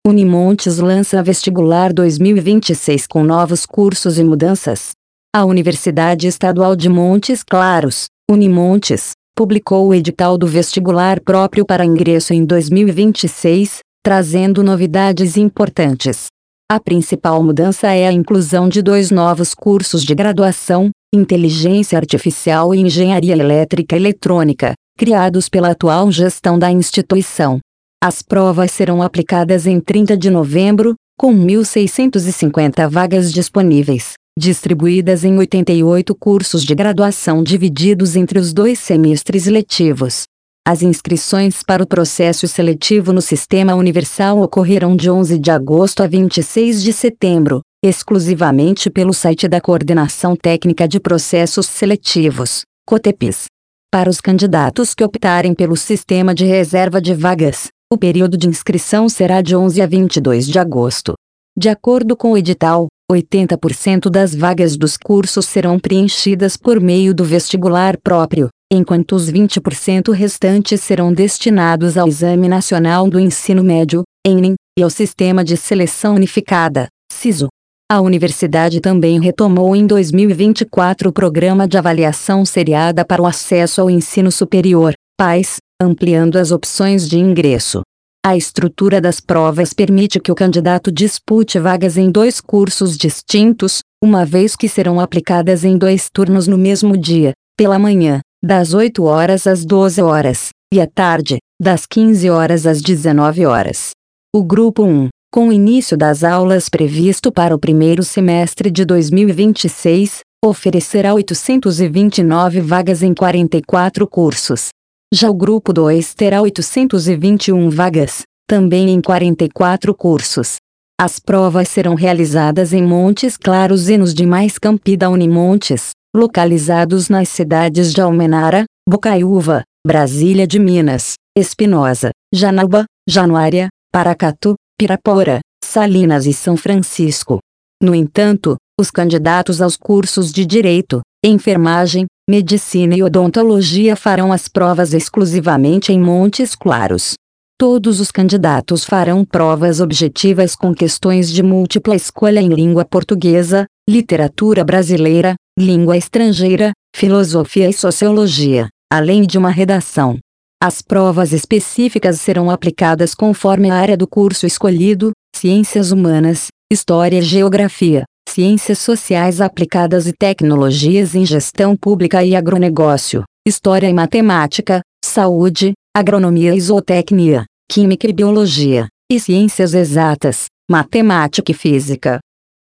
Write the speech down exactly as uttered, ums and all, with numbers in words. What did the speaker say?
Unimontes lança Vestibular dois mil e vinte e seis com novos cursos e mudanças. A Universidade Estadual de Montes Claros, Unimontes, publicou o edital do vestibular próprio para ingresso em dois mil e vinte e seis, trazendo novidades importantes. A principal mudança é a inclusão de dois novos cursos de graduação, Inteligência Artificial e Engenharia Elétrica e Eletrônica, criados pela atual gestão da instituição. As provas serão aplicadas em trinta de novembro, com mil seiscentas e cinquenta vagas disponíveis, distribuídas em oitenta e oito cursos de graduação divididos entre os dois semestres letivos. As inscrições para o processo seletivo no Sistema Universal ocorrerão de onze de agosto a vinte e seis de setembro, exclusivamente pelo site da Coordenação Técnica de Processos Seletivos, COTEPS. Para os candidatos que optarem pelo sistema de reserva de vagas, o período de inscrição será de onze a vinte e dois de agosto. De acordo com o edital, oitenta por cento das vagas dos cursos serão preenchidas por meio do vestibular próprio, enquanto os vinte por cento restantes serão destinados ao Exame Nacional do Ensino Médio, ENEM, e ao Sistema de Seleção Unificada, SISU. A universidade também retomou em dois mil e vinte e quatro o Programa de Avaliação Seriada para o Acesso ao Ensino Superior, PAS, ampliando as opções de ingresso. A estrutura das provas permite que o candidato dispute vagas em dois cursos distintos, uma vez que serão aplicadas em dois turnos no mesmo dia, pela manhã, das oito horas às doze horas, e à tarde, das quinze horas às dezenove horas. O Grupo um, com o início das aulas previsto para o primeiro semestre de dois mil e vinte e seis, oferecerá oitocentas e vinte e nove vagas em quarenta e quatro cursos. Já o Grupo dois terá oitocentas e vinte e uma vagas, também em quarenta e quatro cursos. As provas serão realizadas em Montes Claros e nos demais campi da Unimontes, localizados nas cidades de Almenara, Bocaiúva, Brasília de Minas, Espinosa, Janaúba, Januária, Paracatu, Pirapora, Salinas e São Francisco. No entanto, os candidatos aos cursos de Direito, Enfermagem, Medicina e Odontologia farão as provas exclusivamente em Montes Claros. Todos os candidatos farão provas objetivas com questões de múltipla escolha em língua portuguesa, literatura brasileira, língua estrangeira, filosofia e sociologia, além de uma redação. As provas específicas serão aplicadas conforme a área do curso escolhido: Ciências Humanas, História e Geografia, Ciências Sociais Aplicadas e Tecnologias em Gestão Pública e Agronegócio, História e Matemática, Saúde, Agronomia e Zootecnia, Química e Biologia, e Ciências Exatas, Matemática e Física.